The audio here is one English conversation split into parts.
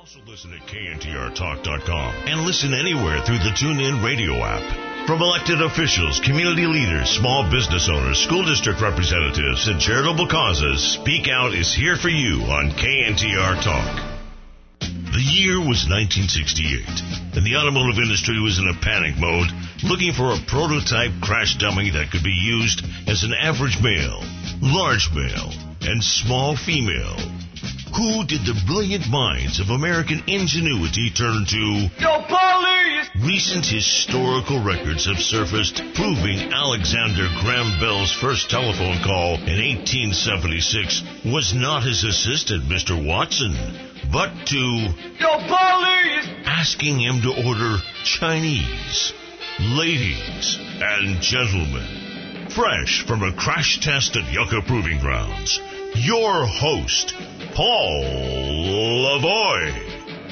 Also listen at KNTRTalk.com and listen anywhere through the TuneIn radio app. From elected officials, community leaders, small business owners, school district representatives, and charitable causes, Speak Out is here for you on KNTR Talk. The year was 1968, and the automotive industry was in a panic mode, looking for a prototype crash dummy that could be used as an average male, large male, and small female. Who did the brilliant minds of American ingenuity turn to? Yo, police! Recent historical records have surfaced proving Alexander Graham Bell's first telephone call in 1876 was not his assistant, Mr. Watson, but to... Yo, police! Asking him to order Chinese. Ladies and gentlemen, fresh from a crash test at Yucca Proving Grounds, your host, Paul Lavoie.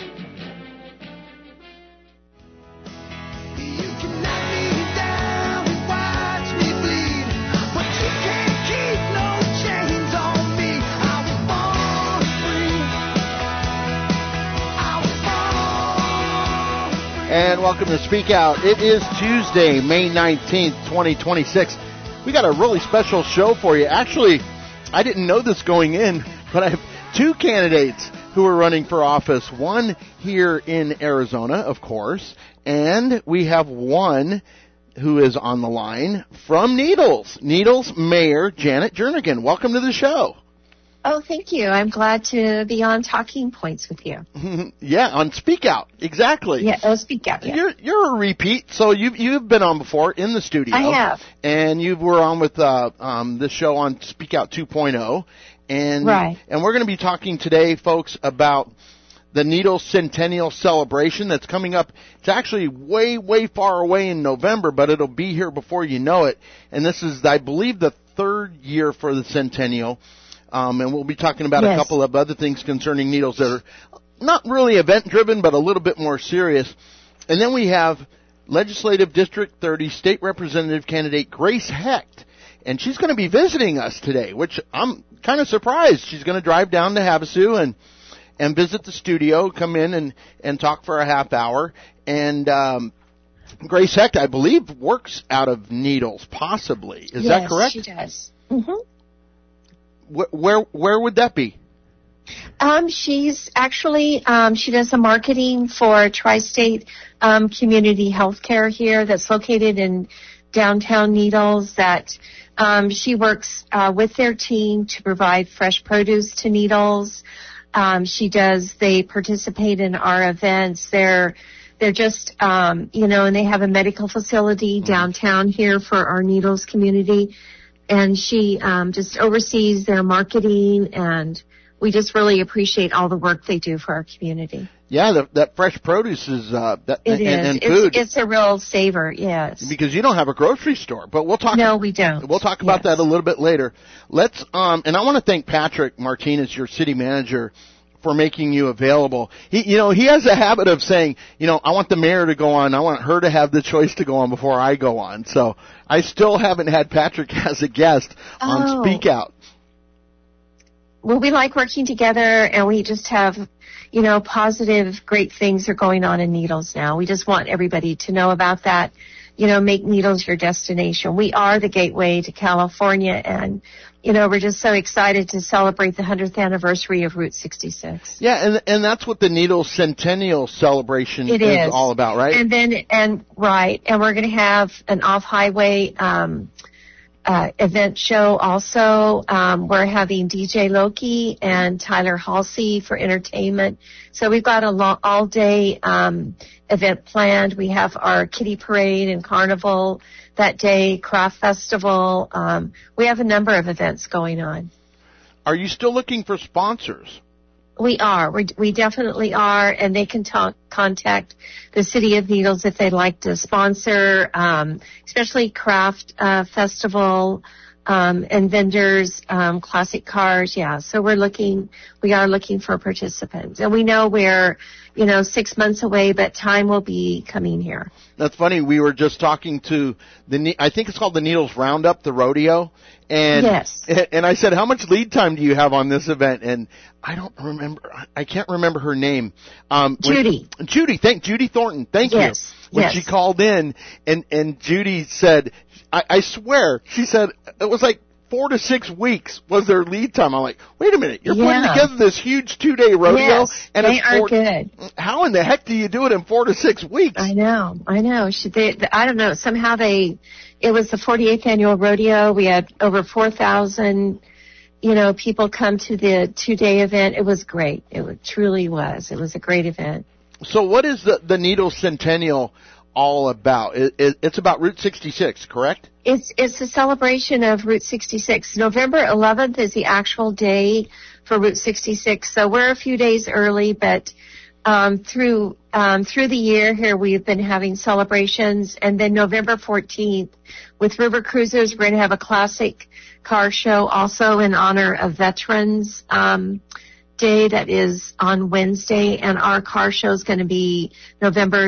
And welcome to Speak Out. It is Tuesday, May 19th, 2026. We got a really special show for you. Actually, I didn't know this going in, but I have two candidates who are running for office. One here in Arizona, of course, and we have one who is on the line from Needles. Needles Mayor Janet Jernigan. Welcome to the show. Oh, thank you. I'm glad to be on Talking Points with you. Yeah, on Speak Out. Exactly. Yeah, Speak Out. Yeah. You're a repeat, so you've been on before in the studio. I have. And you were on with this show on Speak Out 2.0. And, right. And we're going to be talking today, folks, about the Needles Centennial Celebration that's coming up. It's actually way, way far away in November, but it'll be here before you know it. And this is, I believe, the third year for the Centennial. And we'll be talking about a couple of other things concerning Needles that are not really event-driven, but a little bit more serious. And then we have Legislative District 30 State Representative candidate Grace Hecht. And she's going to be visiting us today, which I'm kind of surprised. She's going to drive down to Havasu and visit the studio, come in and talk for a half hour. And Grace Hecht, I believe, works out of Needles, possibly. Is that correct? Yes, she does. Mm-hmm. Where would that be? She's actually, she does the marketing for Tri-State Community Healthcare here that's located in downtown Needles. That she works with their team to provide fresh produce to Needles. They participate in our events. They're just, and they have a medical facility downtown here for our Needles community. And she just oversees their marketing, and we just really appreciate all the work they do for our community. Yeah, that fresh produce is and food. It's a real saver, yes. Because you don't have a grocery store, but we'll talk. No, we don't. We'll talk about that a little bit later. Let's and I want to thank Patrick Martinez, your city manager, for making you available. He has a habit of saying, I want the mayor to go on. I want her to have the choice to go on before I go on. So I still haven't had Patrick as a guest on Speak Out. Well, we like working together, and we just have, positive, great things are going on in Needles now. We just want everybody to know about that. Make Needles your destination. We are the gateway to California, and we're just so excited to celebrate the 100th anniversary of Route 66. Yeah, and that's what the Needles Centennial Celebration is all about, right? And we're going to have an off-highway event show also. We're having DJ Loki and Tyler Halsey for entertainment. So we've got a all-day event planned. We have our kiddie parade and carnival that day, craft festival. We have a number of events going on. Are you still looking for sponsors? We are. We definitely are, and they can contact the City of Needles if they'd like to sponsor, especially craft festival and vendors, classic cars. Yeah, so we are looking for participants, and we know we're 6 months away, but time will be coming here. That's funny. We were just talking to I think it's called the Needles Roundup, the rodeo, And, yes. And I said, how much lead time do you have on this event? And I can't remember her name. Judy. Judy Thornton. Thank you. When she called in and Judy said, I swear, she said it was like 4 to 6 weeks was their lead time. I'm like, wait a minute, you're putting together this huge 2-day rodeo, and they are good. How in the heck do you do it in 4 to 6 weeks? I know. I don't know. Somehow it was the 48th annual rodeo. We had over 4,000, people come to the 2-day event. It was great. It truly was. It was a great event. So what is the Needles Centennial all about? It's about Route 66, correct? It's a celebration of Route 66. November 11th is the actual day for Route 66. So we're a few days early, but through the year here we've been having celebrations. And then November 14th with River Cruisers, we're going to have a classic car show also in honor of Veterans Day. That is on Wednesday, and our car show is going to be November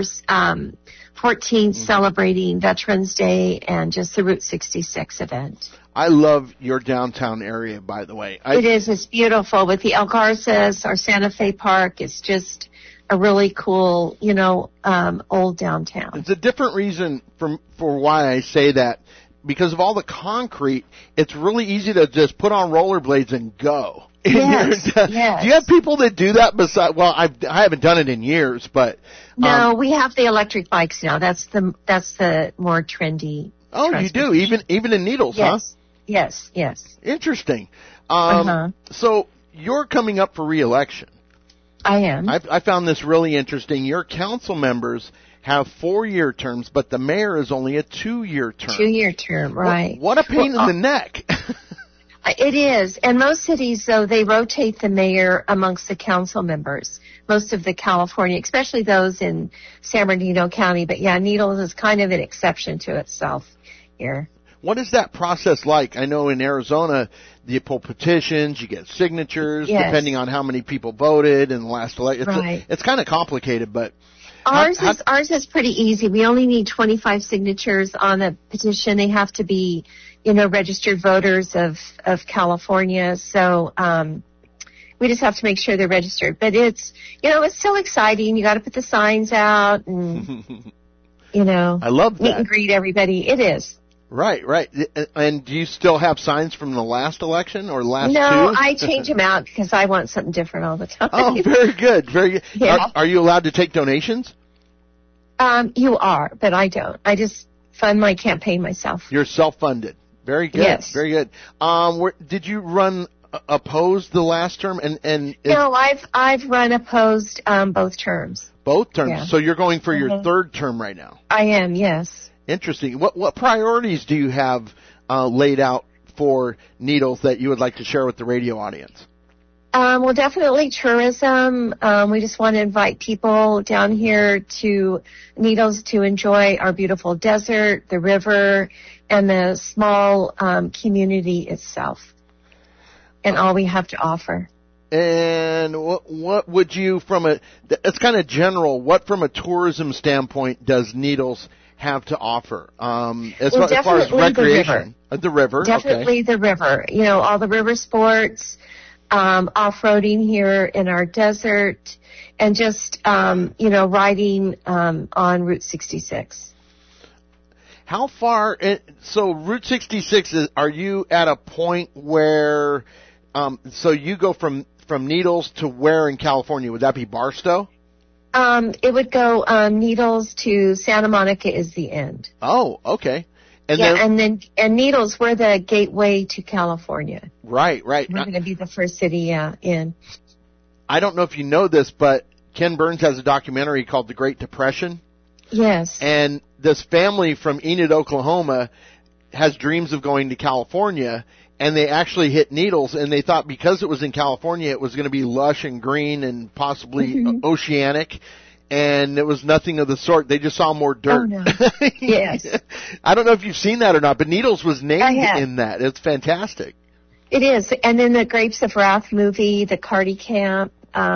14th, celebrating Veterans Day and just the Route 66 event. I love your downtown area, by the way. It is. It's beautiful with the El Garces, our Santa Fe Park. It's just a really cool, old downtown. It's a different reason for why I say that. Because of all the concrete, it's really easy to just put on rollerblades and go. Yes, Do you have people that do that besides? Well, I haven't done it in years, but no, we have the electric bikes now. That's the more trendy. Oh, you do even in Needles, huh? Yes. Interesting. So you're coming up for re-election. I am. I found this really interesting. Your council members have 4-year terms, but the mayor is only a 2-year term. 2-year term, right. What a pain in the neck. It is. And most cities, though, they rotate the mayor amongst the council members. Most of the California, especially those in San Bernardino County. But, Needles is kind of an exception to itself here. What is that process like? I know in Arizona, you pull petitions, you get signatures, depending on how many people voted in the last election. Right. It's kind of complicated, but... Ours is pretty easy. We only need 25 signatures on a petition. They have to be, registered voters of California. So, we just have to make sure they're registered. But it's still exciting. You got to put the signs out and, I love that. Meet and greet everybody. It is. Right. And do you still have signs from the last election or last two? No, I change them out because I want something different all the time. Oh, very good. Very good. Yeah. Are you allowed to take donations? You are, but I don't. I just fund my campaign myself. You're self-funded. Very good. Yes. Very good. Did you run opposed the last term? No, I've run opposed both terms. Both terms. Yeah. So you're going for your third term right now. I am, yes. Interesting. What priorities do you have laid out for Needles that you would like to share with the radio audience? Well, definitely tourism. We just want to invite people down here to Needles to enjoy our beautiful desert, the river, and the small community itself, and all we have to offer. And what would you, it's kind of general, what from a tourism standpoint does Needles have to offer as far as recreation? The river. Definitely okay. The river. All the river sports, off-roading here in our desert, and just, riding on Route 66. How far, so Route 66, are you at a point where, so you go from Needles to where in California? Would that be Barstow? It would go Needles to Santa Monica is the end. Oh, okay. And Needles, we're the gateway to California. Right. We're going to be the first city in. I don't know if you know this, but Ken Burns has a documentary called The Great Depression. Yes. And this family from Enid, Oklahoma has dreams of going to California, and they actually hit Needles, and they thought because it was in California it was going to be lush and green and possibly oceanic, and it was nothing of the sort. They just saw more dirt. Oh, no. Yes. I don't know if you've seen that or not, but Needles was named in that. It's fantastic. It is. And then the Grapes of Wrath movie, the Cardi Camp,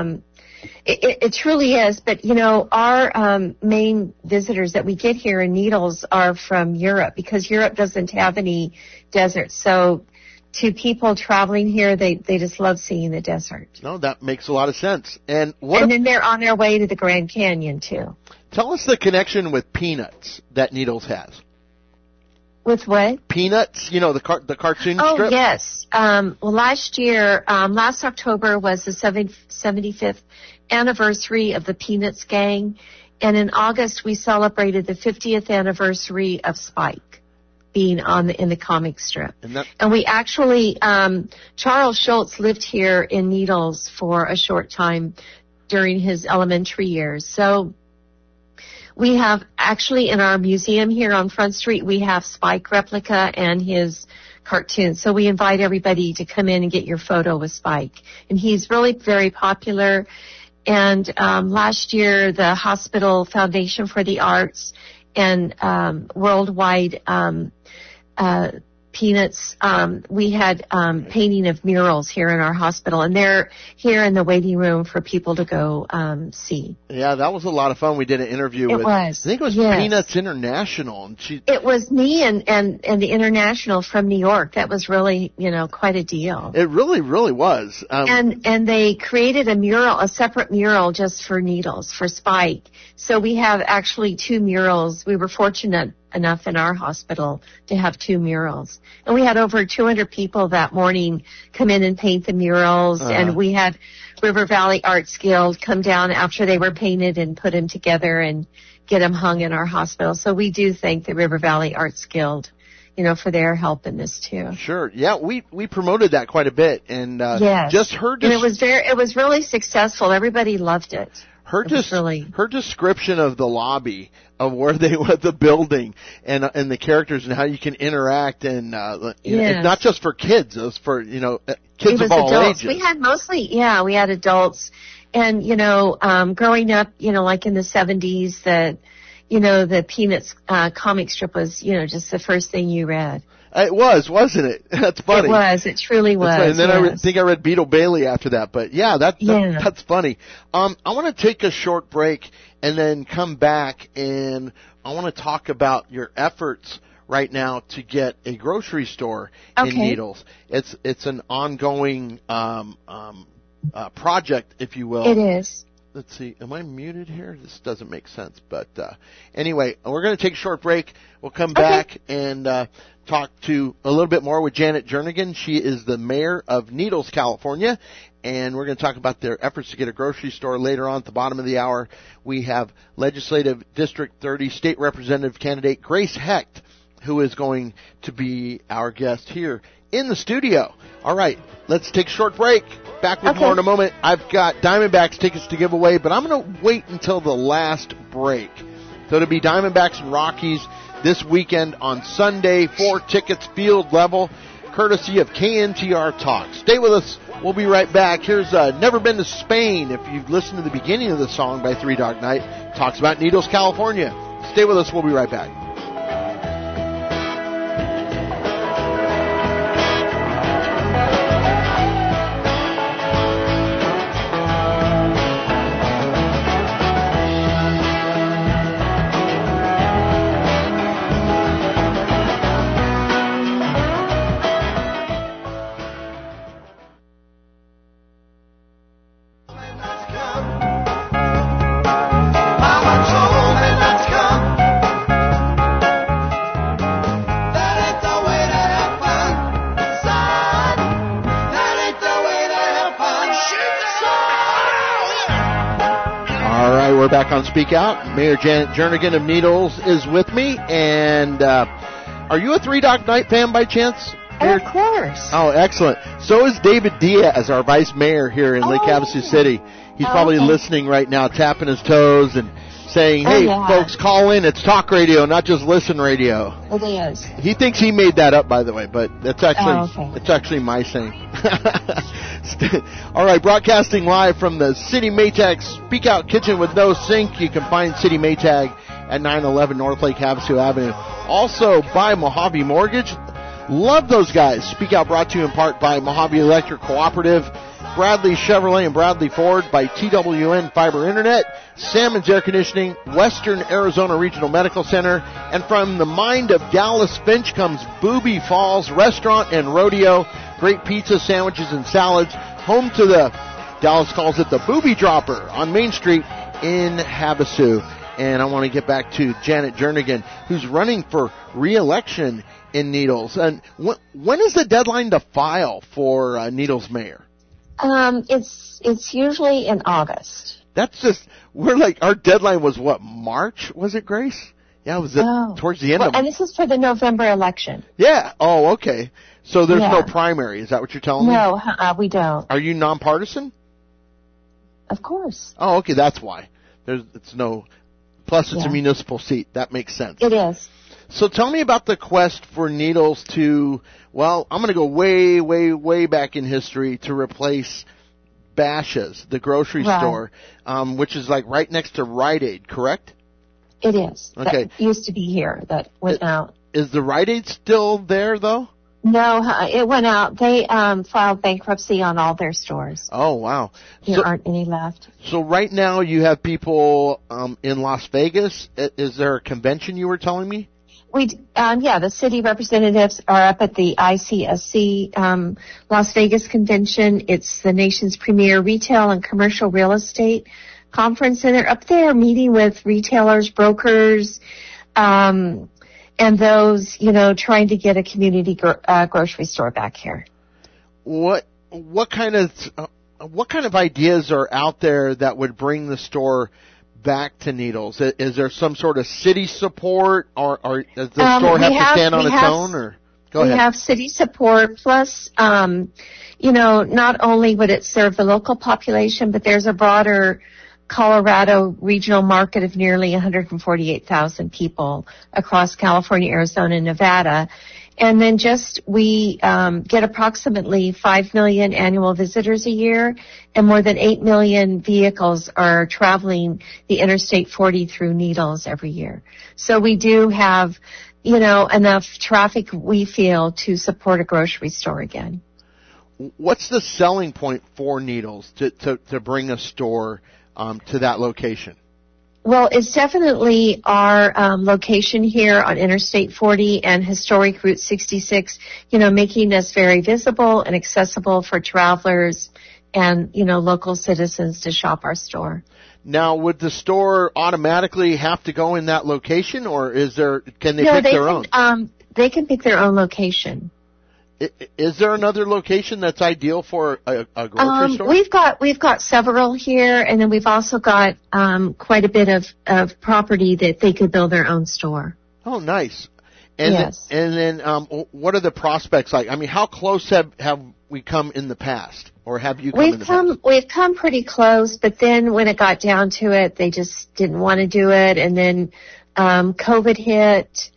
it truly is. But, our main visitors that we get here in Needles are from Europe because Europe doesn't have any deserts. So to people traveling here, they just love seeing the desert. No, that makes a lot of sense. And then they're on their way to the Grand Canyon too. Tell us the connection with Peanuts that Needles has. With what? Peanuts, the cartoon strip? Oh, yes. Well, last October was the 75th anniversary of the Peanuts gang, and in August we celebrated the 50th anniversary of Spike being in the comic strip. And we actually, Charles Schulz lived here in Needles for a short time during his elementary years. So we have actually in our museum here on Front Street, we have Spike replica and his cartoon. So we invite everybody to come in and get your photo with Spike. And he's really very popular. And last year, the Hospital Foundation for the Arts and Worldwide Peanuts, we had painting of murals here in our hospital, and they're here in the waiting room for people to go see. Yeah, that was a lot of fun. We did an interview with, I think it was Peanuts International. And it was me and the International from New York. That was really, quite a deal. It really, really was. And they created a separate mural just for Needles, for Spike. So we have actually 2 murals. We were fortunate enough in our hospital to have 2 murals. And we had over 200 people that morning come in and paint the murals. And we had River Valley Arts Guild come down after they were painted and put them together and get them hung in our hospital. So we do thank the River Valley Arts Guild, for their help in this too. Sure. Yeah, we promoted that quite a bit, and yes. Just heard. And it was really successful. Everybody loved it. Her description of the lobby, of where they were, the building, and the characters, and how you can interact, and it's not just for kids; it was for kids of all adults. ages. We had we had adults, and growing up, like in the 70s, the Peanuts comic strip was just the first thing you read. It was, wasn't it? That's funny. It was. It truly was. And then I think I read Beetle Bailey after that. But that's funny. I want to take a short break and then come back, and I want to talk about your efforts right now to get a grocery store in Needles. It's an ongoing project, if you will. It is. Let's see. Am I muted here? This doesn't make sense. But anyway, we're going to take a short break. We'll come back and talk to a little bit more with Janet Jernigan. She is the mayor of Needles, California. And we're going to talk about their efforts to get a grocery store later on at the bottom of the hour. We have Legislative District 30 State Representative candidate Grace Hecht, who is going to be our guest here in the studio. All right, let's take a short break. Back with more in a moment. I've got Diamondbacks tickets to give away, but I'm going to wait until the last break. So it'll be Diamondbacks and Rockies this weekend on Sunday. 4 tickets, field level, courtesy of KNTR Talk. Stay with us. We'll be right back. Here's Never Been to Spain. If you've listened to the beginning of the song by Three Dog Night, it talks about Needles, California. Stay with us. We'll be right back. Back on Speak Out. Mayor Janet Jernigan of Needles is with me. And are you a Three Dog Night fan by chance? Of course. Oh, excellent. So is David Diaz, our vice mayor here in Lake Havasu City. He's probably listening right now, tapping his toes and saying, hey, folks, call in. It's talk radio, not just listen radio. It is. He thinks he made that up, by the way, but it's actually my saying. All right, broadcasting live from the City Maytag Speak Out Kitchen with No Sink. You can find City Maytag at 911 North Lake Havasu Avenue. Also by Mojave Mortgage. Love those guys. Speak Out brought to you in part by Mojave Electric Cooperative. Bradley Chevrolet and Bradley Ford, by TWN Fiber Internet, Salmon's Air Conditioning, Western Arizona Regional Medical Center, and from the mind of Dallas Finch comes Booby Falls Restaurant and Rodeo. Great pizza, sandwiches, and salads. Home to the, Dallas calls it the Booby Dropper on Main Street in Havasu. And I want to get back to Janet Jernigan, who's running for re-election in Needles. And when is the deadline to file for Needles mayor? It's usually in August. That's just, we're like, our deadline was what, March? Was it, Grace? Yeah, it was towards the end of. And this is for the November election. Yeah. Oh, okay. So there's no primary. Is that what you're telling me? No, we don't. Are you nonpartisan? Of course. Oh, okay. That's why. It's no. Plus, it's a municipal seat. That makes sense. It is. So tell me about the quest for Needles to, well, I'm going to go way, way, way back in history to replace Bashas', the grocery store, which is like right next to Rite Aid, correct? It is. Okay. That used to be here. That went out. Is the Rite Aid still there, though? No, it went out. They filed bankruptcy on all their stores. Oh, wow. There aren't any left. So right now you have people in Las Vegas. Is there a convention you were telling me? The city representatives are up at the ICSC Las Vegas convention. It's the nation's premier retail and commercial real estate conference, and they're up there meeting with retailers, brokers, and those, trying to get a community grocery store back here. What kind of ideas are out there that would bring the store back to Needles? Is there some sort of city support, or does the store have to stand on its own? Or go ahead. We have city support, plus, not only would it serve the local population, but there's a broader Colorado regional market of nearly 148,000 people across California, Arizona, and Nevada. And then we get approximately 5 million annual visitors a year, and more than 8 million vehicles are traveling the Interstate 40 through Needles every year. So we do have, enough traffic, we feel, to support a grocery store again. What's the selling point for Needles to bring a store to that location? Well, it's definitely our location here on Interstate 40 and historic Route 66, making us very visible and accessible for travelers and, local citizens to shop our store. Now, would the store automatically have to go in that location, or can they pick their own? They can pick their own location. Is there another location that's ideal for a grocery store? We've got several here, and then we've also got quite a bit of property that they could build their own store. Oh, nice. And yes. And then what are the prospects like? I mean, how close have we come in the past, or have you come in the past? We've come pretty close, but then when it got down to it, they just didn't want to do it, and then COVID hit,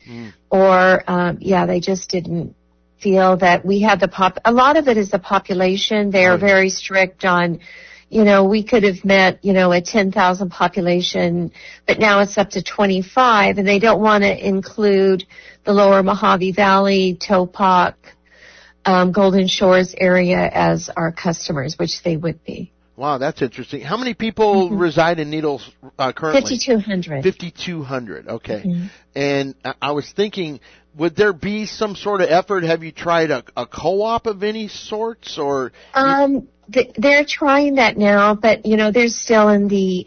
they just didn't feel that we had a lot of it is the population. They are very strict on, we could have met, a 10,000 population, but now it's up to 25, and they don't want to include the lower Mojave Valley, Topak, Golden Shores area as our customers, which they would be. Wow, that's interesting. How many people reside in Needles currently? 5,200. 5,200, okay. Mm-hmm. And I was thinking, would there be some sort of effort? Have you tried a co-op of any sorts, or? They're trying that now, but, they're still in the,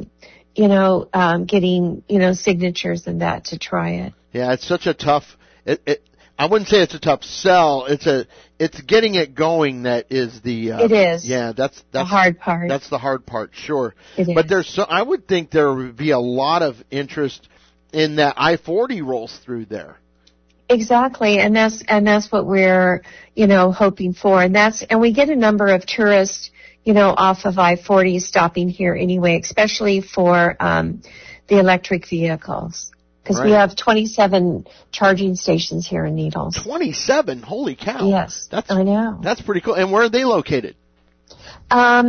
getting, signatures and that to try it. Yeah, it's such a tough, I wouldn't say it's a tough sell. It's getting it going that is the. It is. Yeah, that's the hard part. That's the hard part, sure. It but is. I would think there would be a lot of interest in that I-40 rolls through there. Exactly, and that's what we're, hoping for, and we get a number of tourists, off of I-40 stopping here anyway, especially for the electric vehicles. Because we have 27 charging stations here in Needles. 27? Holy cow. Yes, I know. That's pretty cool. And where are they located?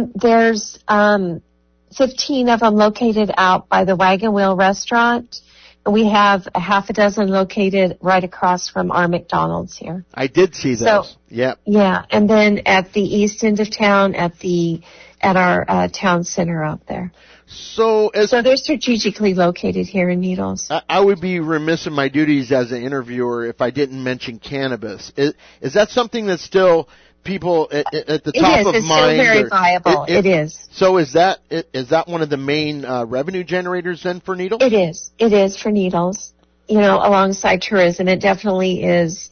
There's 15 of them located out by the Wagon Wheel restaurant, We have a half a dozen located right across from our McDonald's here. I did see those. So, yep. Yeah, and then at the east end of town, at our town center out there. So they're strategically located here in Needles. I would be remiss in my duties as an interviewer if I didn't mention cannabis. Is that something that's still people at the top of mind? It's still very viable. It is. So is that one of the main revenue generators then for Needles? It is. It is for Needles. Alongside tourism, it definitely is.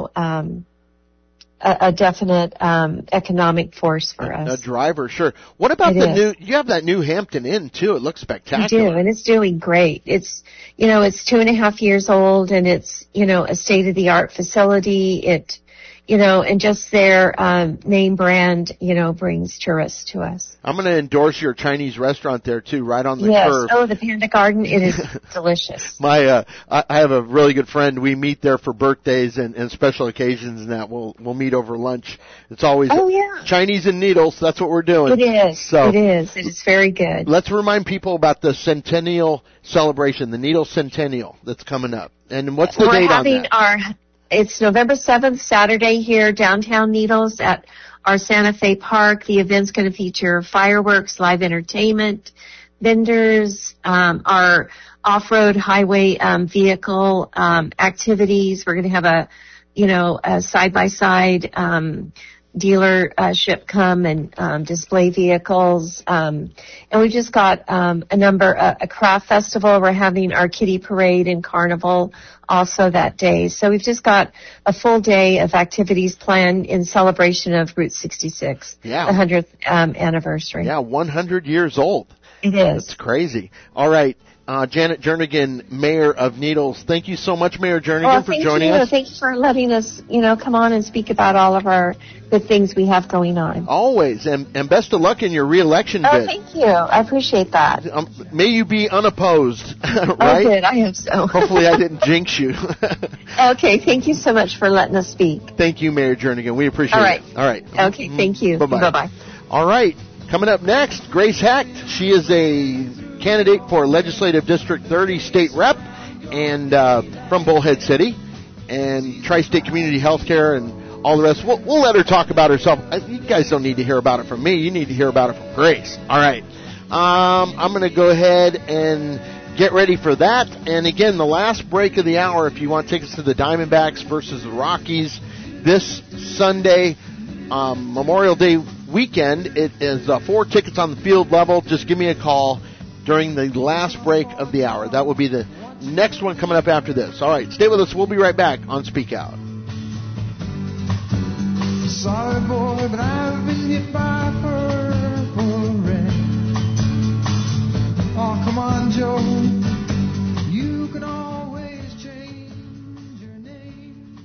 A definite economic force for us. A driver, sure. What about you have that new Hampton Inn too. It looks spectacular. We do, and it's doing great. It's 2.5 years old, and it's, a state-of-the-art facility. And just their name brand, brings tourists to us. I'm going to endorse your Chinese restaurant there too, right on the curve. Yes. Oh, the Panda Garden. It is delicious. I have a really good friend. We meet there for birthdays and special occasions, and that we'll meet over lunch. It's always Chinese and Needles. That's what we're doing. It is. So it is. It is very good. Let's remind people about the Centennial celebration, the Needles Centennial that's coming up. And what's the date on that? It's November 7th, Saturday here, downtown Needles at our Santa Fe Park. The event's going to feature fireworks, live entertainment, vendors, our off-road highway vehicle activities. We're going to have a side-by-side dealership come and display vehicles. And we've just got a craft festival. We're having our kiddie parade and carnival also that day. So we've just got a full day of activities planned in celebration of Route 66, the 100th anniversary. Yeah, 100 years old. It is. That's crazy. All right. Janet Jernigan, Mayor of Needles. Thank you so much, Mayor Jernigan, for joining us. Thank you for letting us, come on and speak about all of our good things we have going on. Always, and best of luck in your re-election bid. Thank you. I appreciate that. May you be unopposed, right? Oh, good. I hope so. Hopefully I didn't jinx you. Okay, thank you so much for letting us speak. Thank you, Mayor Jernigan. We appreciate it. All right. Okay, thank you. Bye-bye. Bye-bye. All right. Coming up next, Grace Hecht. She is a candidate for Legislative District 30 State Rep and from Bullhead City and Tri-State Community Healthcare and all the rest. We'll let her talk about herself. You guys don't need to hear about it from me. You need to hear about it from Grace. All right. I'm going to go ahead and get ready for that. And again, the last break of the hour, if you want tickets to the Diamondbacks versus the Rockies this Sunday, Memorial Day weekend, it is 4 tickets on the field level. Just give me a call during the last break of the hour. That will be the next one coming up after this. All right, stay with us. We'll be right back on Speak Out. Sorry, boy, but I've been hit by a purple rain. Oh, come on, Joe. You can always change your name.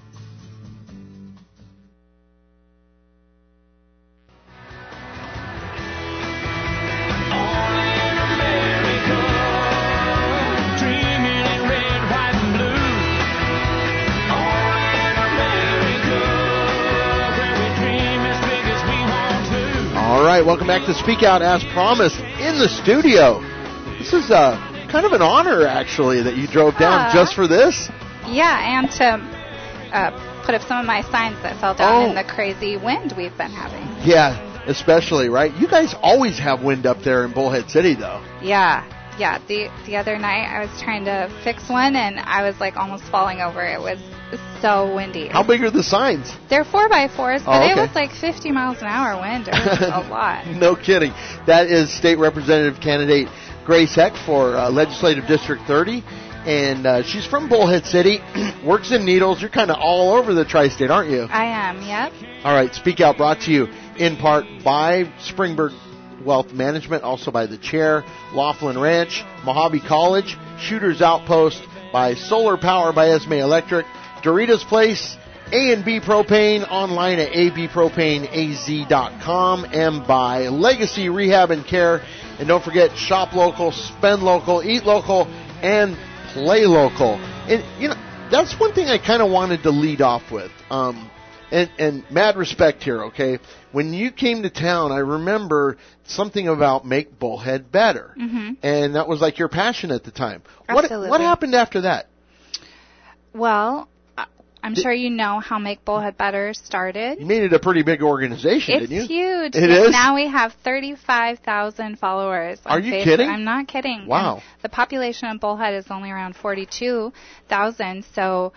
All right, welcome back to Speak Out. As promised, in the studio. This is kind of an honor, actually, that you drove down just for this. Yeah, and to put up some of my signs that fell down in the crazy wind we've been having. Yeah, especially, right? You guys always have wind up there in Bullhead City, though. Yeah. The other night I was trying to fix one, and I was, almost falling over. It was so windy. How big are the signs? They're 4x4s, but it was 50 miles an hour wind. It was a lot. No kidding. That is State Representative candidate Grace Hecht for Legislative District 30. And she's from Bullhead City, works in Needles. You're kind of all over the tri-state, aren't you? I am, yep. All right, Speak Out brought to you in part by Springburg Wealth Management, also by the Chair, Laughlin Ranch, Mojave College, Shooter's Outpost, by Solar Power by Esme Electric, Doritos Place, A&B Propane, online at abpropaneaz.com, and by Legacy Rehab and Care. And don't forget, shop local, spend local, eat local, and play local. And, that's one thing I kind of wanted to lead off with. And mad respect here, okay? When you came to town, I remember something about Make Bullhead Better. Mm-hmm. And that was like your passion at the time. Absolutely. What happened after that? Well, I'm sure you know how Make Bullhead Better started. You made it a pretty big organization, didn't you? It's huge. It is? Now we have 35,000 followers on Are you Facebook. kidding? I'm not kidding. Wow. And the population of Bullhead is only around 42,000. So,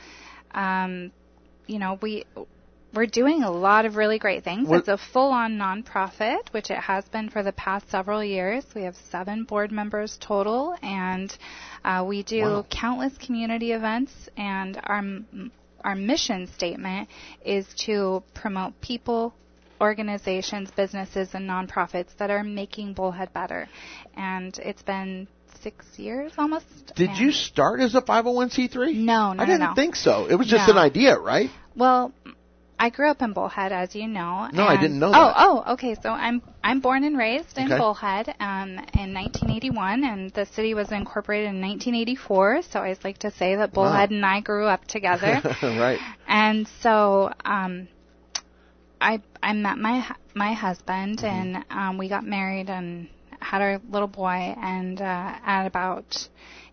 we're doing a lot of really great things. It's a full-on nonprofit, which it has been for the past several years. We have 7 board members total, and we do countless community events, and our mission statement is to promote people, organizations, businesses, and nonprofits that are making Bullhead better. And it's been 6 years almost. Did you start as a 501c3? No. I didn't think so. It was just an idea, right? Well, I grew up in Bullhead, as you know. No, I didn't know that. Oh, okay. So I'm born and raised in Bullhead in 1981, and the city was incorporated in 1984. So I always like to say that Bullhead and I grew up together. Right. And so I met my husband, and we got married and had our little boy. And at about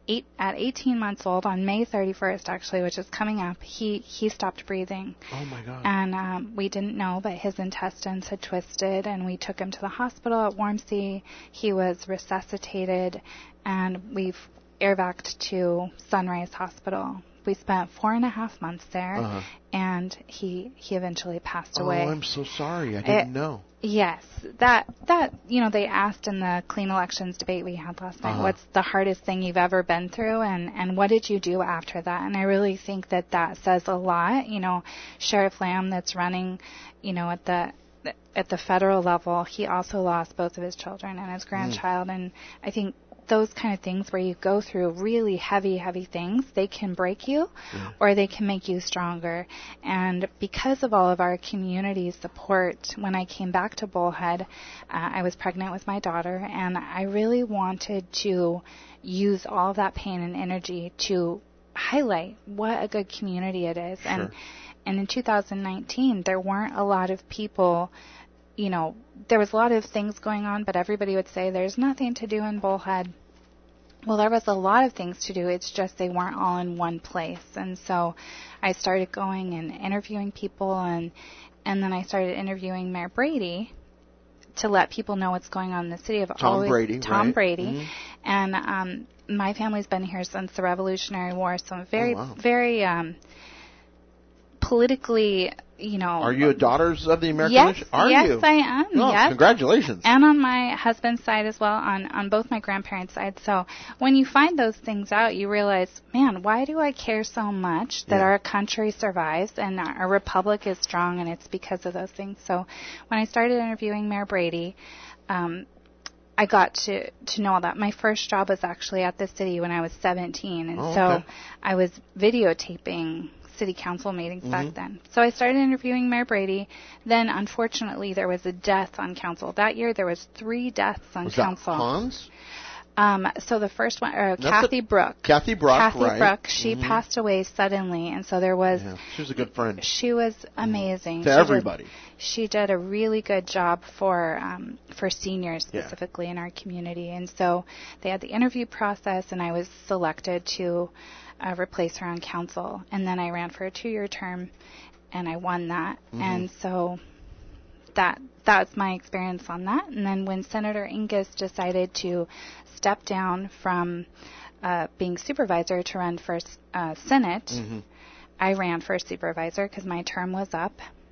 18 months old, on May 31st, actually, which is coming up, he stopped breathing. Oh, my God. And we didn't know, but his intestines had twisted, and we took him to the hospital at Warmsey. He was resuscitated, and we've airvac'd to Sunrise Hospital. We spent 4.5 months there, and he eventually passed away. Oh, I'm so sorry. I didn't know. Yes, that they asked in the clean elections debate we had last night, what's the hardest thing you've ever been through, and what did you do after that? And I really think that says a lot. Sheriff Lamb, that's running, at the federal level, he also lost both of his children and his grandchild, and I think those kind of things where you go through really heavy things, they can break you or they can make you stronger. And because of all of our community support, when I came back to Bullhead, I was pregnant with my daughter, and I really wanted to use all of that pain and energy to highlight what a good community it is. And in 2019, there weren't a lot of people. There was a lot of things going on, but everybody would say there's nothing to do in Bullhead. Well, there was a lot of things to do. It's just they weren't all in one place. And so I started going and interviewing people, and then I started interviewing Mayor Brady to let people know what's going on in the city. Tom Brady. Mm-hmm. And my family's been here since the Revolutionary War, so I'm very politically, Are you a Daughters of the American Legion? Yes, I am. Oh, yes. Congratulations. And on my husband's side as well, on both my grandparents' sides. So when you find those things out, you realize, man, why do I care so much that our country survives and our republic is strong, and it's because of those things. So when I started interviewing Mayor Brady, I got to know all that. My first job was actually at the city when I was 17, and so I was videotaping city council meetings back then. So I started interviewing Mayor Brady. Then, unfortunately, there was a death on council. That year, there was 3 deaths on council. Was that Hans? So the first one, Kathy Brooke. Kathy Brooke, she passed away suddenly, and so there was... Yeah, she was a good friend. She was amazing. To everybody. She did a really good job for seniors specifically in our community. And so they had the interview process, and I was selected to replace her on council. And then I ran for a 2-year term, and I won that. And so that's my experience on that. And then when Senator Ingus decided to step down from being supervisor to run for Senate, I ran for supervisor because my term was up.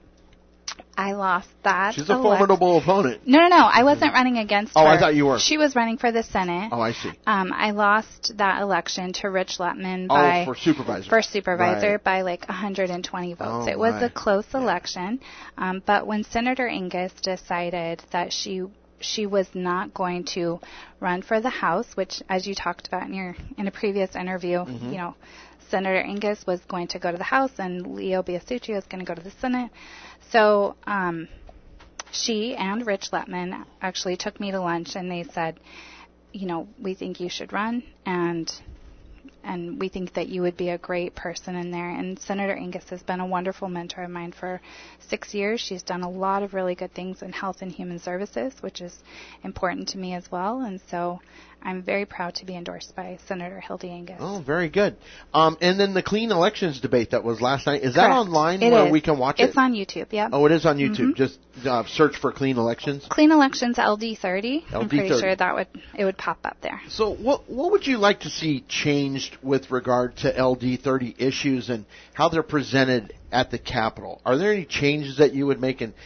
I lost that. She's a formidable opponent. No. I wasn't running against her. Oh, I thought you were. She was running for the Senate. Oh, I see. I lost that election to Rich Letman for supervisor. For supervisor by like 120 votes. It was a close election. But when Senator Ingus decided that she was not going to run for the House, which, as you talked about in a previous interview, Senator Ingus was going to go to the House and Leo Biasucci was going to go to the Senate. So she and Rich Letman actually took me to lunch, and they said, we think you should run. And and we think that you would be a great person in there. And Senator Angus has been a wonderful mentor of mine for 6 years. She's done a lot of really good things in health and human services, which is important to me as well. And so I'm very proud to be endorsed by Senator Hildy Angus. Oh, very good. And then the clean elections debate that was last night, is that Correct. online It where is. we can watch it? It's on YouTube, yeah. Oh, it is on YouTube. Just search for Clean Elections. Clean Elections LD30. I'm pretty LD30. sure it would pop up there. So what would you like to see changed with regard to LD30 issues and how they're presented at the Capitol? Are there any changes that you would make? And,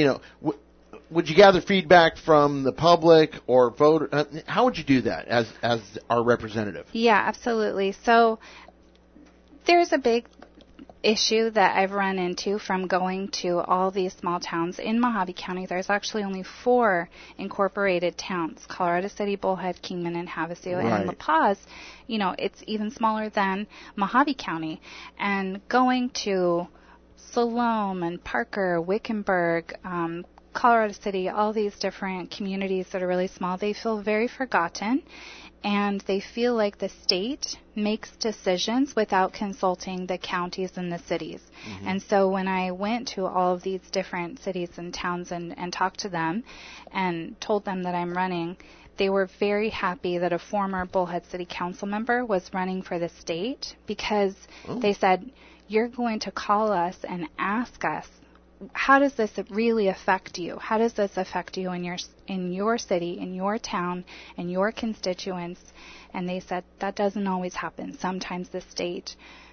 would you gather feedback from the public or vote? How would you do that as our representative? Yeah, absolutely. So there's a big issue that I've run into from going to all these small towns in Mojave County. There's actually only 4 incorporated towns: Colorado City, Bullhead, Kingman, and Havasu. Right. And La Paz, it's even smaller than Mojave County. And going to Siloam and Parker, Wickenburg, Colorado City, all these different communities that are really small, they feel very forgotten, and they feel like the state makes decisions without consulting the counties and the cities. And so when I went to all of these different cities and towns and talked to them and told them that I'm running, they were very happy that a former Bullhead City Council member was running for the state, because they said, you're going to call us and ask us, how does this really affect you? How does this affect you in your city, in your town, in your constituents? And they said that doesn't always happen. Sometimes the state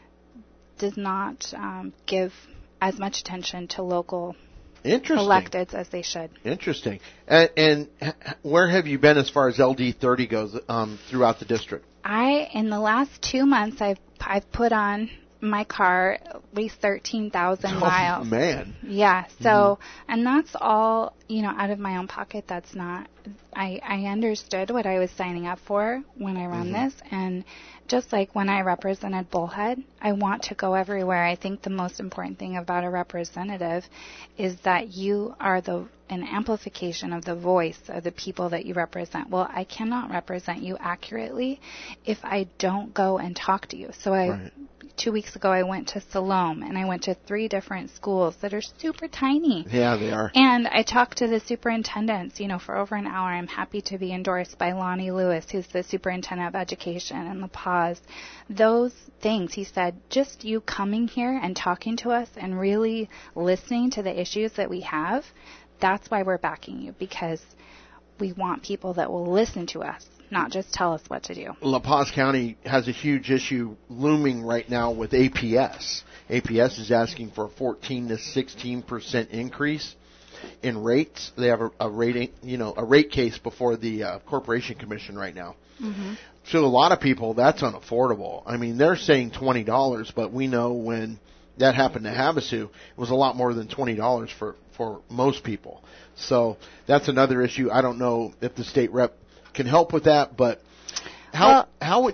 does not give as much attention to local electeds as they should. Interesting. And where have you been as far as LD30 goes throughout the district? In the last 2 months, I've put on my car at least 13,000 miles. Oh, man. Yeah. So, and that's all, out of my own pocket. That's not, I understood what I was signing up for when I run this. And just like when I represented Bullhead, I want to go everywhere. I think the most important thing about a representative is that you are an amplification of the voice of the people that you represent. Well, I cannot represent you accurately if I don't go and talk to you. So 2 weeks ago, I went to Siloam, and I went to 3 different schools that are super tiny. Yeah, they are. And I talked to the superintendents, for over an hour. I'm happy to be endorsed by Lonnie Lewis, who's the superintendent of education in La Paz. Those things, he said, just you coming here and talking to us and really listening to the issues that we have, that's why we're backing you, because we want people that will listen to us, not just tell us what to do. La Paz County has a huge issue looming right now with APS. APS is asking for a 14 to 16% increase in rates. They have a rate case before the Corporation Commission right now. So a lot of people, that's unaffordable. I mean, they're saying $20, but we know when that happened to Havasu, it was a lot more than $20 for most people. So that's another issue. I don't know if the state rep can help with that, but go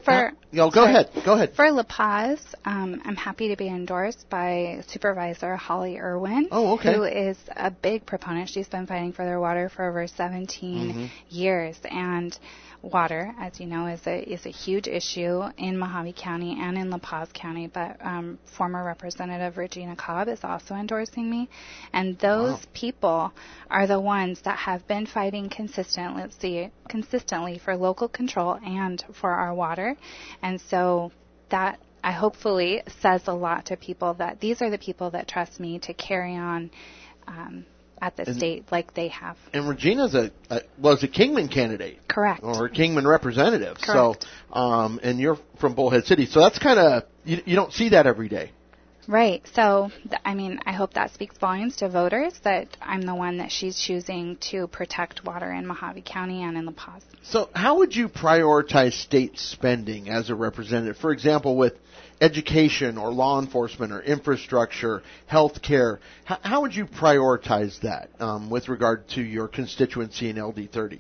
ahead. For La Paz, I'm happy to be endorsed by Supervisor Holly Irwin, who is a big proponent. She's been fighting for their water for over 17 years, and water, as you know, is a huge issue in Mojave County and in La Paz County. But former Representative Regina Cobb is also endorsing me, and those people are the ones that have been fighting consistently for local control and for our water. And so that hopefully says a lot to people, that these are the people that trust me to carry on at the state like they have. And Regina's was a Kingman candidate. Correct. Or a Kingman representative. Correct. So, and you're from Bullhead City. So that's kind of, you don't see that every day. Right. So, I hope that speaks volumes to voters that I'm the one that she's choosing to protect water in Mojave County and in La Paz. So how would you prioritize state spending as a representative? For example, with education or law enforcement or infrastructure, health care, how would you prioritize that with regard to your constituency in LD30?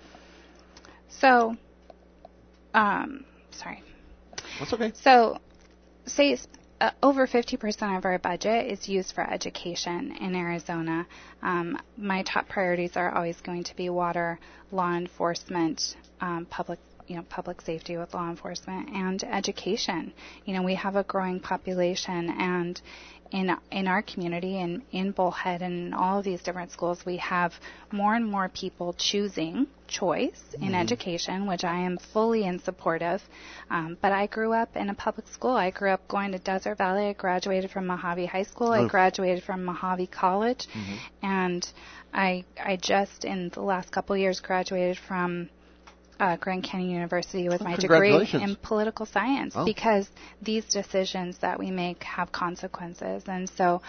So, sorry. That's okay. So, say over 50% of our budget is used for education in Arizona. My top priorities are always going to be water, law enforcement, public public safety with law enforcement and education. We have a growing population, and in our community and in Bullhead and in all of these different schools, we have more and more people choosing choice in education, which I am fully in support of. But I grew up in a public school. I grew up going to Desert Valley. I graduated from Mojave High School. I graduated from Mojave College. And I just, in the last couple of years, graduated from Grand Canyon University with my degree in political science, because these decisions that we make have consequences. And so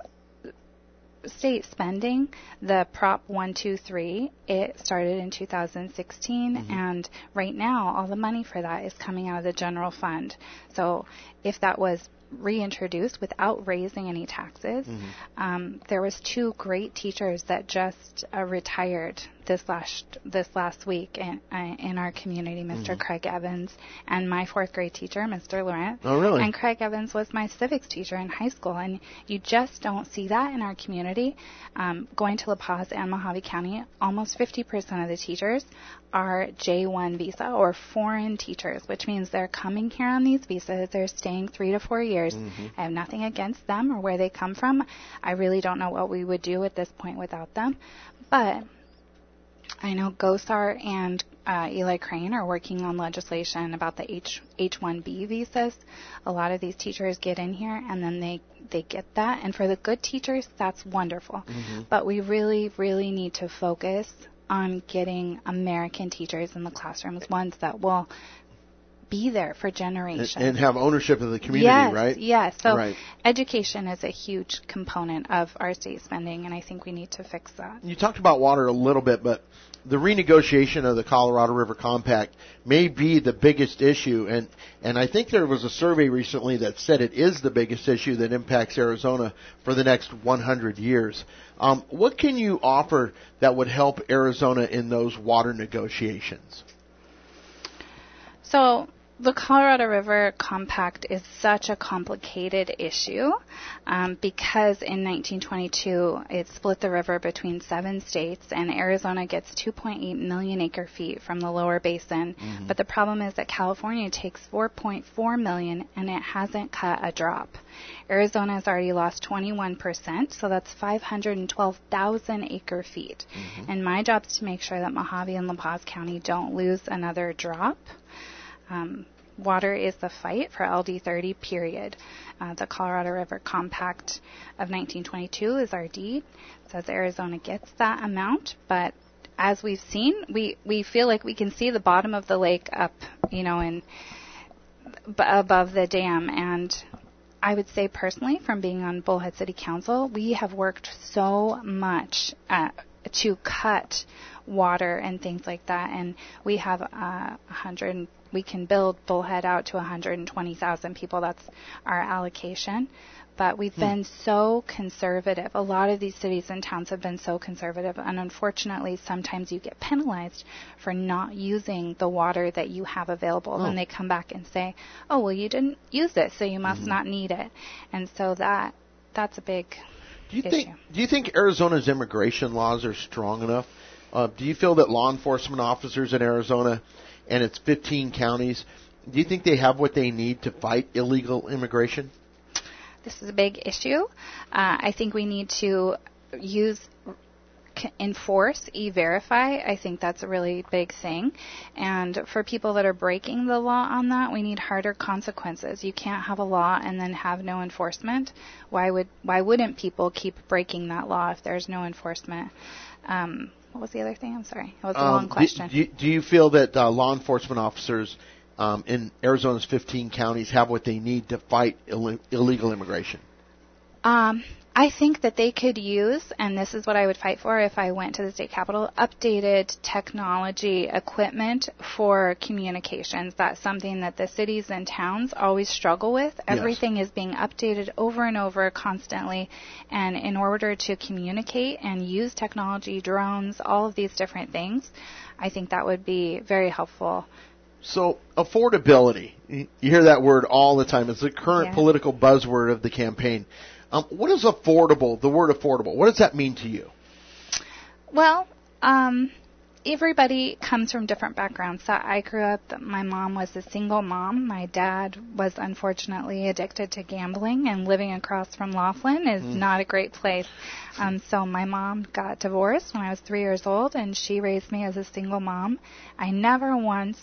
state spending, the Prop 123, it started in 2016, and right now all the money for that is coming out of the general fund. So if that was reintroduced without raising any taxes, there was 2 great teachers that just retired this last week in our community, Mr. Craig Evans and my 4th grade teacher, Mr. Laurent. Oh, really? And Craig Evans was my civics teacher in high school, and you just don't see that in our community. Going to La Paz and Mojave County, almost 50% of the teachers are J1 visa or foreign teachers, which means they're coming here on these visas. They're staying 3 to 4 years. I have nothing against them or where they come from. I really don't know what we would do at this point without them. But I know GOSAR and Eli Crane are working on legislation about the H-1B visas. A lot of these teachers get in here and then they get that. And for the good teachers, that's wonderful. But we really, really need to focus on getting American teachers in the classrooms, ones that will be there for generations. And have ownership of the community, yes, right? Yes. So education is a huge component of our state spending, and I think we need to fix that. You talked about water a little bit, but the renegotiation of the Colorado River Compact may be the biggest issue, and I think there was a survey recently that said it is the biggest issue that impacts Arizona for the next 100 years. What can you offer that would help Arizona in those water negotiations? So the Colorado River Compact is such a complicated issue because in 1922 it split the river between 7 states, and Arizona gets 2.8 million acre feet from the lower basin. But the problem is that California takes 4.4 million and it hasn't cut a drop. Arizona has already lost 21%, so that's 512,000 acre feet. And my job is to make sure that Mojave and La Paz County don't lose another drop. Water is the fight for LD30, period. The Colorado River Compact of 1922 is our deed. It says Arizona gets that amount, but as we've seen, we feel like we can see the bottom of the lake up, and above the dam. And I would say personally, from being on Bullhead City Council, we have worked so much to cut water and things like that, and we have 100. We can build Bullhead out to 120,000 people. That's our allocation. But we've been so conservative. A lot of these cities and towns have been so conservative, and unfortunately, sometimes you get penalized for not using the water that you have available. And they come back and say, "Oh, well, you didn't use it, so you must not need it." And so that's a big issue. Do you think Arizona's immigration laws are strong enough? Do you feel that law enforcement officers in Arizona and its 15 counties, do you think they have what they need to fight illegal immigration? This is a big issue. I think we need to enforce E-Verify. I think that's a really big thing. And for people that are breaking the law on that, we need harder consequences. You can't have a law and then have no enforcement. Why wouldn't people keep breaking that law if there's no enforcement? What was the other thing? I'm sorry. It was a long question. Do you feel that law enforcement officers in Arizona's 15 counties have what they need to fight illegal immigration? I think that they could use, and this is what I would fight for if I went to the state capitol, updated technology equipment for communications. That's something that the cities and towns always struggle with. Everything is being updated over and over constantly, and in order to communicate and use technology, drones, all of these different things, I think that would be very helpful. So affordability, you hear that word all the time. It's the current political buzzword of the campaign. What is affordable, the word affordable? What does that mean to you? Well, everybody comes from different backgrounds. So I grew up, my mom was a single mom. My dad was unfortunately addicted to gambling, and living across from Laughlin is not a great place. So my mom got divorced when I was 3 years old, and she raised me as a single mom. I never once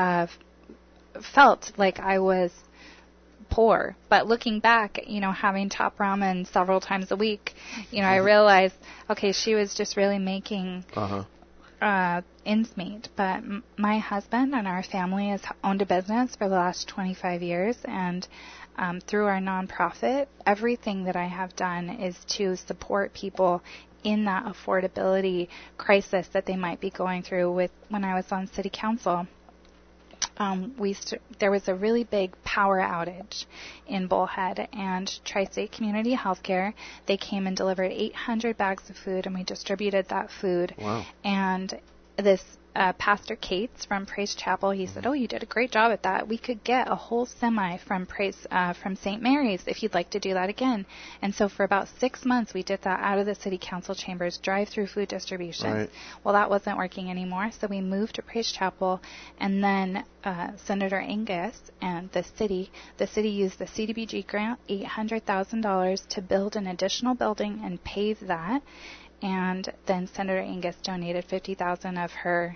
felt like I was poor, but looking back, having top ramen several times a week, I realized, okay, she was just really making ends meet. But my husband and our family has owned a business for the last 25 years, and through our nonprofit, everything that I have done is to support people in that affordability crisis that they might be going through. When I was on city council, there was a really big power outage in Bullhead, and Tri-State Community Healthcare, they came and delivered 800 bags of food, and we distributed that food. Wow. And this Pastor Cates from Praise Chapel, he said, "Oh, you did a great job at that. We could get a whole semi from St. Mary's if you'd like to do that again." And so for about 6 months, we did that out of the city council chambers, drive-through food distribution. Right. Well, that wasn't working anymore, so we moved to Praise Chapel, and then Senator Angus and the city used the CDBG grant, $800,000 to build an additional building and pave that. And then Senator Angus donated $50,000 of her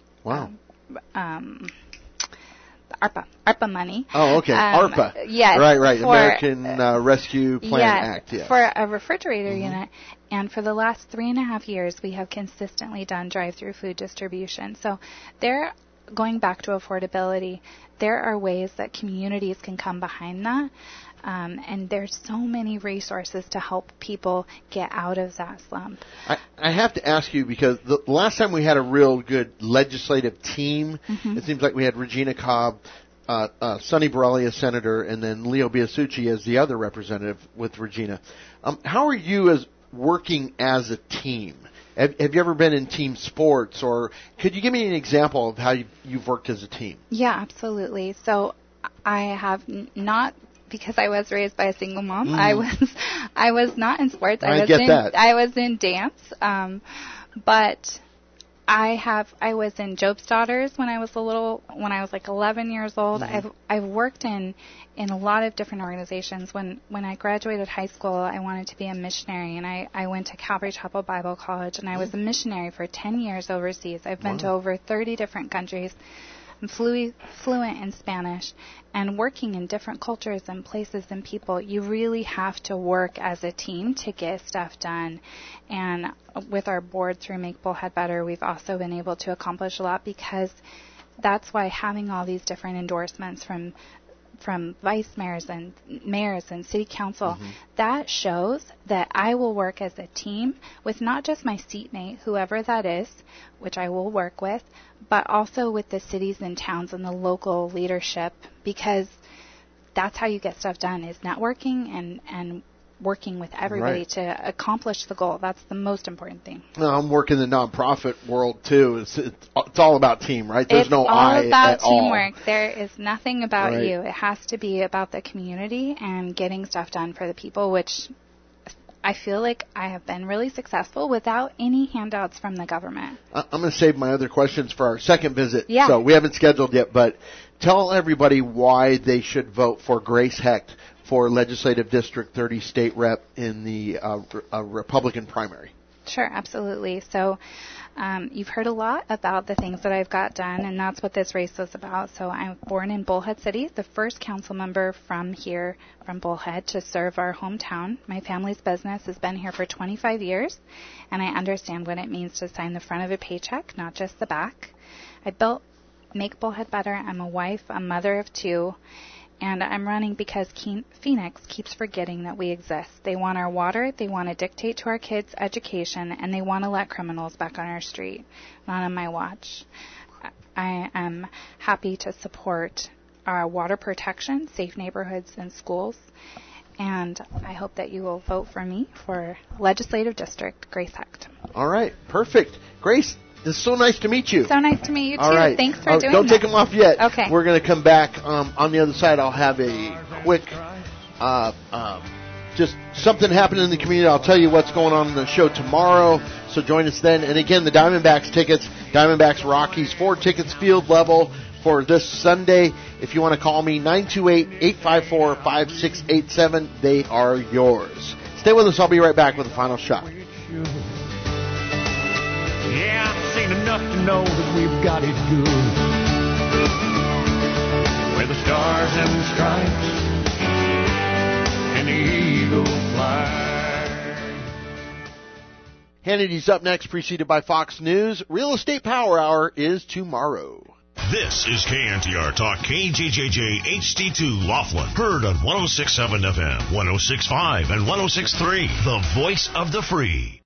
ARPA money. Oh, okay. ARPA. Yes. Right. American Rescue Plan Act. Yes. For a refrigerator unit. And for the last 3.5 years, we have consistently done drive-through food distribution. So going back to affordability, there are ways that communities can come behind that. And there's so many resources to help people get out of that slump. I have to ask you, because the last time we had a real good legislative team, it seems like we had Regina Cobb, Sonny Borelli as senator, and then Leo Biasucci as the other representative with Regina. How are you working as a team? Have you ever been in team sports, or could you give me an example of how you've worked as a team? Yeah, absolutely. So I have not, because I was raised by a single mom. I was not in sports. I was in dance. But I was in Job's Daughters when I was like 11 years old. I've worked in a lot of different organizations. When I graduated high school, I wanted to be a missionary, and I went to Calvary Chapel Bible College, and I was a missionary for 10 years overseas. I've been to over 30 different countries. I'm fluent in Spanish, and working in different cultures and places and people, you really have to work as a team to get stuff done. And with our board through Make Bullhead Better, we've also been able to accomplish a lot, because that's why having all these different endorsements from vice mayors and city council, that shows that I will work as a team with not just my seatmate, whoever that is, which I will work with, but also with the cities and towns and the local leadership, because that's how you get stuff done, is networking and working with everybody to accomplish the goal. That's the most important thing. Well, I'm working in the nonprofit world too. It's all about team, right? There's no I at all. It's all about teamwork. There is nothing about you. It has to be about the community and getting stuff done for the people, which I feel like I have been really successful without any handouts from the government. I'm going to save my other questions for our second visit. Yeah. So we haven't scheduled yet, but tell everybody why they should vote for Grace Hecht for Legislative District 30 State Rep in the Republican primary. Sure, absolutely. So you've heard a lot about the things that I've got done, and that's what this race was about. So I'm born in Bullhead City, the first council member from here, from Bullhead, to serve our hometown. My family's business has been here for 25 years, and I understand what it means to sign the front of a paycheck, not just the back. I built Make Bullhead Better. I'm a wife, a mother of 2. And I'm running because Phoenix keeps forgetting that we exist. They want our water, they want to dictate to our kids' education, and they want to let criminals back on our street. Not on my watch. I am happy to support our water protection, safe neighborhoods, and schools. And I hope that you will vote for me for Legislative District Grace Hecht. All right, perfect. Grace, it's so nice to meet you. So nice to meet you, too. All right. Thanks for doing Don't that. take them off yet. Okay. We're going to come back. On the other side, I'll have a quick just something happening in the community. I'll tell you what's going on in the show tomorrow, so join us then. And again, the Diamondbacks tickets, Diamondbacks Rockies, 4 tickets field level for this Sunday. If you want to call me, 928-854-5687. They are yours. Stay with us. I'll be right back with the final shot. Yeah, I've seen enough to know that we've got it good. Where the stars and the stripes and the eagle fly. Hannity's up next, preceded by Fox News. Real Estate Power Hour is tomorrow. This is KNTR Talk, KJJJ HD2 Laughlin. Heard on 106.7 FM, 106.5, and 106.3. The voice of the free.